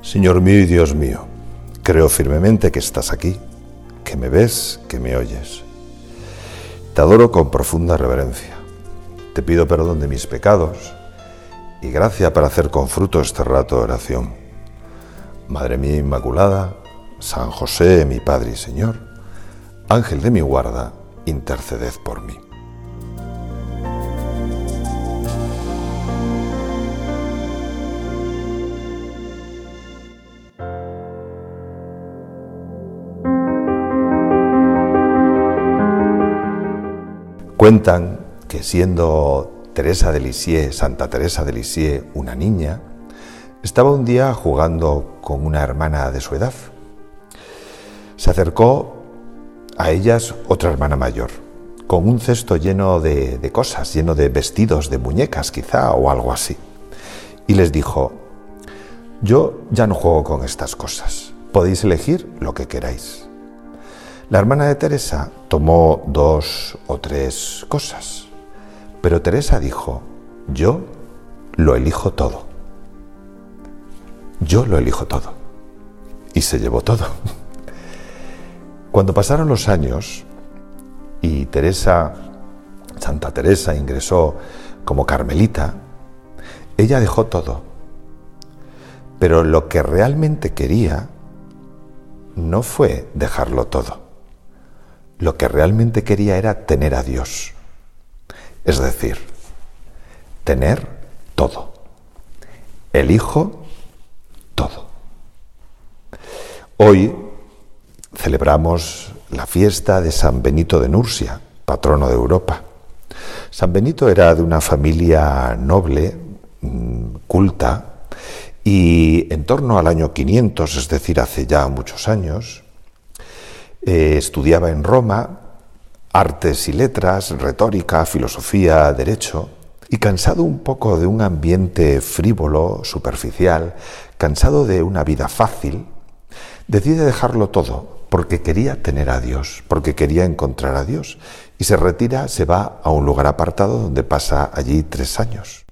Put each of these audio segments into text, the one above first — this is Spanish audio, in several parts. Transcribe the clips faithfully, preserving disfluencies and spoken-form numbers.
Señor mío y Dios mío, creo firmemente que estás aquí, que me ves, que me oyes. Te adoro con profunda reverencia. Te pido perdón de mis pecados y gracia para hacer con fruto este rato de oración. Madre mía Inmaculada, San José, mi Padre y Señor, Ángel de mi guarda, interceded por mí. Cuentan que siendo Teresa de Lisieux, Santa Teresa de Lisieux, una niña, estaba un día jugando con una hermana de su edad. Se acercó a ellas otra hermana mayor, con un cesto lleno de, de cosas, lleno de vestidos, de muñecas quizá, o algo así. Y les dijo: yo ya no juego con estas cosas, podéis elegir lo que queráis. La hermana de Teresa tomó dos o tres cosas, pero Teresa dijo: yo lo elijo todo. Yo lo elijo todo. Y se llevó todo. Cuando pasaron los años y Teresa, Santa Teresa, ingresó como carmelita, ella dejó todo. Pero lo que realmente quería no fue dejarlo todo. Lo que realmente quería era tener a Dios. Es decir, tener todo. Elijo todo. Hoy celebramos la fiesta de San Benito de Nursia, patrono de Europa. San Benito era de una familia noble, culta, y en torno al año quinientos, es decir, hace ya muchos años, eh, estudiaba en Roma artes y letras, retórica, filosofía, derecho, y cansado un poco de un ambiente frívolo, superficial, cansado de una vida fácil, decide dejarlo todo porque quería tener a Dios, porque quería encontrar a Dios, y se retira, se va a un lugar apartado donde pasa allí tres años.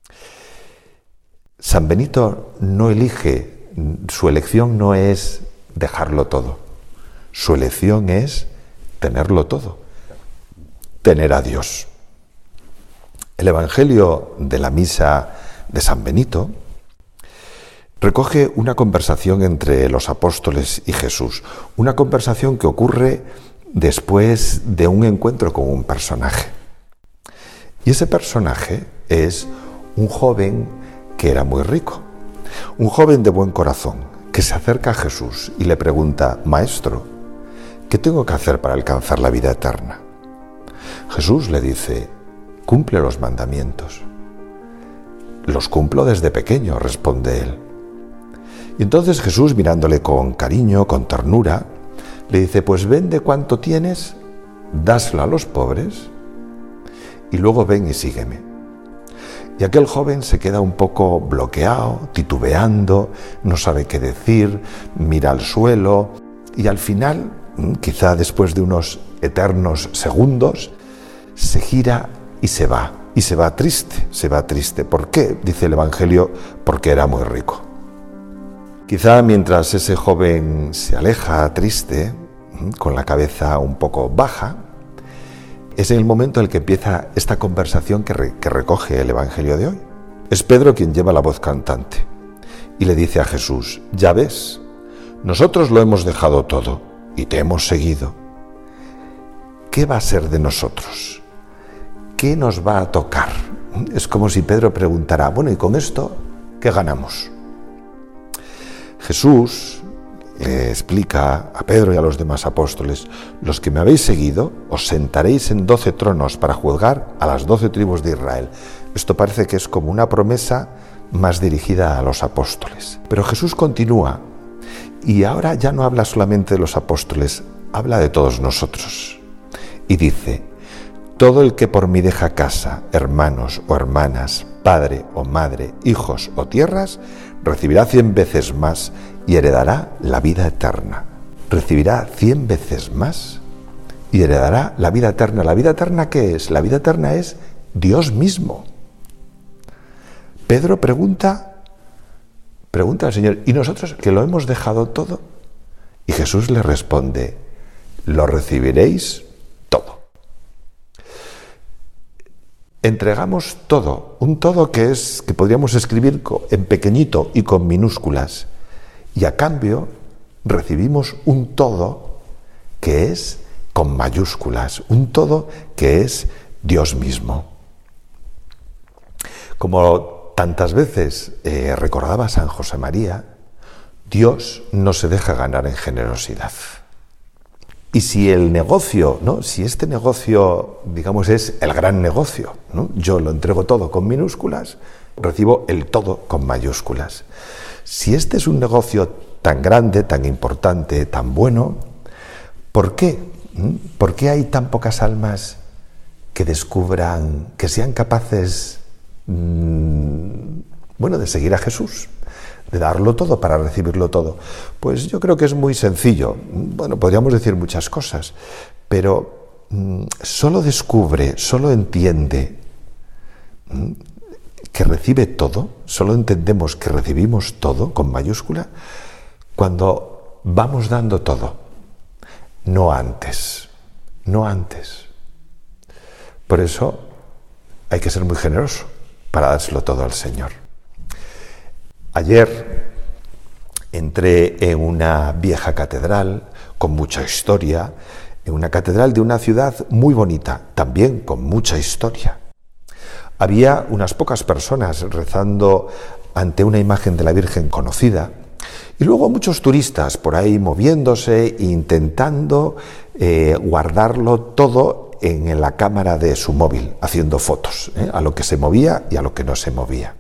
San Benito no elige, su elección no es dejarlo todo, su elección es tenerlo todo, tener a Dios. El Evangelio de la Misa de San Benito recoge una conversación entre los apóstoles y Jesús, una conversación que ocurre después de un encuentro con un personaje. Y ese personaje es un joven que era muy rico, un joven de buen corazón, que se acerca a Jesús y le pregunta: Maestro, ¿qué tengo que hacer para alcanzar la vida eterna? Jesús le dice: cumple los mandamientos. Los cumplo desde pequeño, responde él. Y entonces Jesús, mirándole con cariño, con ternura, le dice: pues vende cuanto tienes, dáselo a los pobres y luego ven y sígueme. Y aquel joven se queda un poco bloqueado, titubeando, no sabe qué decir, mira al suelo y al final, quizá después de unos eternos segundos, se gira y se va. Y se va triste, se va triste. ¿Por qué? Dice el Evangelio: porque era muy rico. Quizá mientras ese joven se aleja triste, con la cabeza un poco baja, es en el momento en el que empieza esta conversación que, re, que recoge el Evangelio de hoy. Es Pedro quien lleva la voz cantante y le dice a Jesús: ya ves, nosotros lo hemos dejado todo y te hemos seguido. ¿Qué va a ser de nosotros? ¿Qué nos va a tocar? Es como si Pedro preguntara: bueno, ¿y con esto qué ganamos? Jesús le explica a Pedro y a los demás apóstoles: los que me habéis seguido os sentaréis en doce tronos para juzgar a las doce tribus de Israel. Esto parece que es como una promesa más dirigida a los apóstoles. Pero Jesús continúa y ahora ya no habla solamente de los apóstoles, habla de todos nosotros. Y dice: todo el que por mí deja casa, hermanos o hermanas, padre o madre, hijos o tierras, recibirá cien veces más y heredará la vida eterna. Recibirá cien veces más y heredará la vida eterna. ¿La vida eterna qué es? La vida eterna es Dios mismo. Pedro pregunta Pregunta al Señor, ¿y nosotros que lo hemos dejado todo? Y Jesús le responde, lo recibiréis todo. Entregamos todo, un todo que es que podríamos escribir en pequeñito y con minúsculas, y a cambio recibimos un todo que es con mayúsculas, un todo que es Dios mismo. Como tantas veces eh, recordaba San José María, Dios no se deja ganar en generosidad. Y si el negocio, ¿no? Si este negocio, digamos, es el gran negocio, ¿no? Yo lo entrego todo con minúsculas, recibo el todo con mayúsculas. Si este es un negocio tan grande, tan importante, tan bueno, ¿por qué? ¿Por qué hay tan pocas almas que descubran, que sean capaces, mmm, bueno, de seguir a Jesús? De darlo todo para recibirlo todo. Pues yo creo que es muy sencillo. Bueno, podríamos decir muchas cosas, pero mmm, solo descubre, solo entiende mmm, que recibe todo, solo entendemos que recibimos todo, con mayúscula, cuando vamos dando todo, no antes, no antes. Por eso hay que ser muy generoso para dárselo todo al Señor. Ayer entré en una vieja catedral con mucha historia, en una catedral de una ciudad muy bonita, también con mucha historia. Había unas pocas personas rezando ante una imagen de la Virgen conocida y luego muchos turistas por ahí moviéndose e intentando eh, guardarlo todo en la cámara de su móvil, haciendo fotos, ¿eh? a lo que se movía y a lo que no se movía.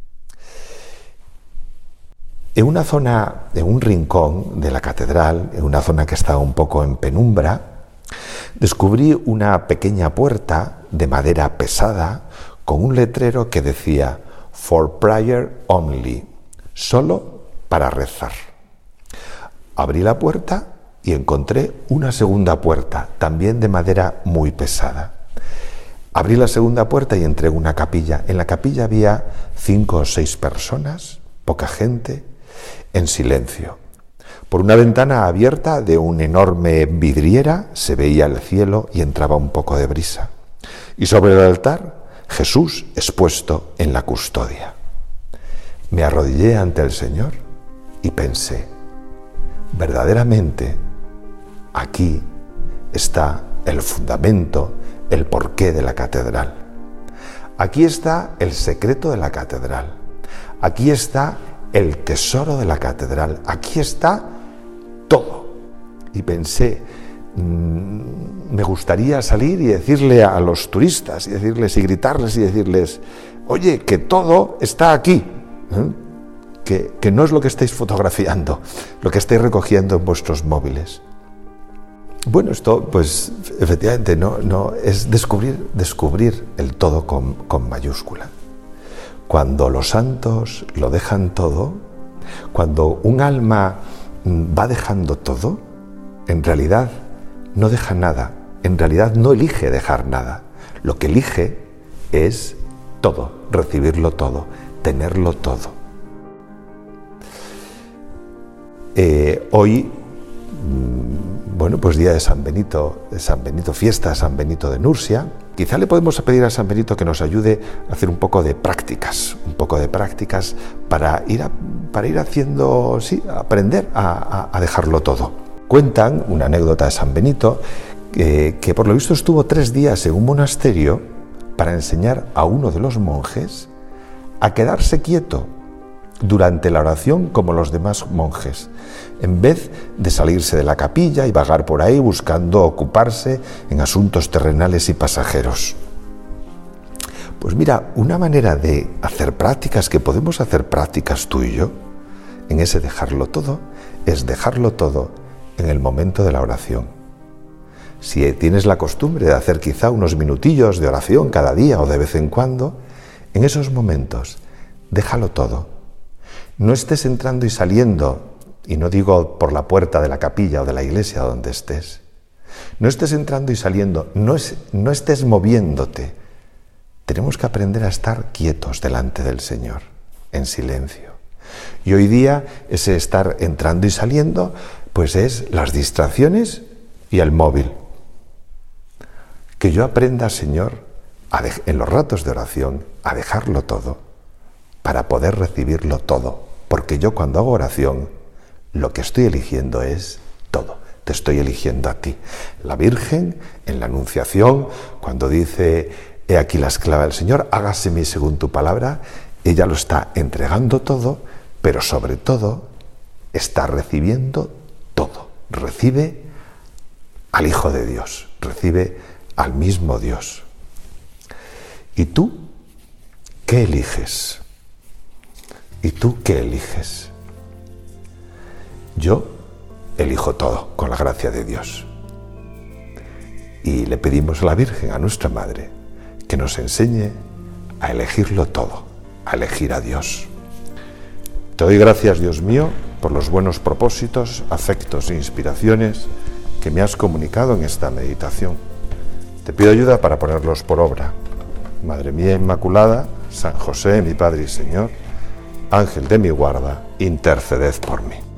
En una zona, en un rincón de la catedral, en una zona que estaba un poco en penumbra, descubrí una pequeña puerta de madera pesada con un letrero que decía For prayer only, solo para rezar. Abrí la puerta y encontré una segunda puerta, también de madera muy pesada. Abrí la segunda puerta y entré en una capilla. En la capilla había cinco o seis personas, poca gente, en silencio. Por una ventana abierta de una enorme vidriera se veía el cielo y entraba un poco de brisa. Y sobre el altar, Jesús expuesto en la custodia. Me arrodillé ante el Señor y pensé, verdaderamente, aquí está el fundamento, el porqué de la catedral. Aquí está el secreto de la catedral. Aquí está el tesoro de la catedral. Aquí está todo. Y pensé, mmm, me gustaría salir y decirle a los turistas, y decirles y gritarles y decirles, oye, que todo está aquí, ¿eh? que, que no es lo que estáis fotografiando, lo que estáis recogiendo en vuestros móviles. Bueno, esto, pues, efectivamente, no, no es descubrir, descubrir el todo con, con mayúscula. Cuando los santos lo dejan todo, cuando un alma va dejando todo, en realidad no deja nada, en realidad no elige dejar nada. Lo que elige es todo, recibirlo todo, tenerlo todo. Eh, hoy, bueno, pues día de San Benito, de San Benito, fiesta de San Benito de Nursia. Quizá le podemos pedir a San Benito que nos ayude a hacer un poco de prácticas, un poco de prácticas para ir, a, para ir haciendo, sí, aprender a, a, a dejarlo todo. Cuentan una anécdota de San Benito que, que por lo visto estuvo tres días en un monasterio para enseñar a uno de los monjes a quedarse quieto durante la oración como los demás monjes, en vez de salirse de la capilla y vagar por ahí buscando ocuparse en asuntos terrenales y pasajeros. Pues mira, una manera de hacer prácticas, que podemos hacer prácticas tú y yo, en ese dejarlo todo, es dejarlo todo en el momento de la oración. Si tienes la costumbre de hacer quizá unos minutillos de oración cada día o de vez en cuando, en esos momentos, déjalo todo. No estés entrando y saliendo, y no digo por la puerta de la capilla o de la iglesia donde estés. No estés entrando y saliendo, no, es, no estés moviéndote. Tenemos que aprender a estar quietos delante del Señor, en silencio. Y hoy día ese estar entrando y saliendo, pues es las distracciones y el móvil. Que yo aprenda, Señor, a de- en los ratos de oración, a dejarlo todo para poder recibirlo todo. Porque yo cuando hago oración, lo que estoy eligiendo es todo. Te estoy eligiendo a ti. La Virgen, en la Anunciación, cuando dice, he aquí la esclava del Señor, hágaseme según tu palabra, ella lo está entregando todo, pero sobre todo está recibiendo todo. Recibe al Hijo de Dios, recibe al mismo Dios. ¿Y tú qué eliges? ¿Y tú qué eliges? Yo elijo todo con la gracia de Dios. Y le pedimos a la Virgen, a nuestra Madre, que nos enseñe a elegirlo todo, a elegir a Dios. Te doy gracias, Dios mío, por los buenos propósitos, afectos e inspiraciones que me has comunicado en esta meditación. Te pido ayuda para ponerlos por obra. Madre mía Inmaculada, San José, mi Padre y Señor, Ángel de mi guarda, interceded por mí.